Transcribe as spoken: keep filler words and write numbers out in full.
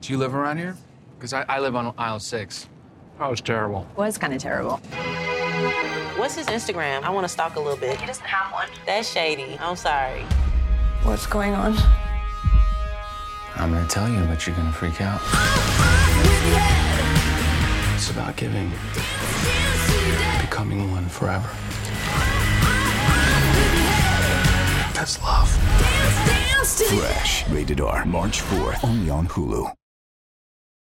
Do you live around here? Because I, I live on aisle six. Oh, it's terrible. Was kind of terrible. What's his Instagram? I want to stalk a little bit. He doesn't have one. That's shady. I'm sorry. What's going on? I'm gonna tell you, but you're gonna freak out. It's about giving, becoming one forever. That's love. Fresh, rated R, March fourth, only on Hulu.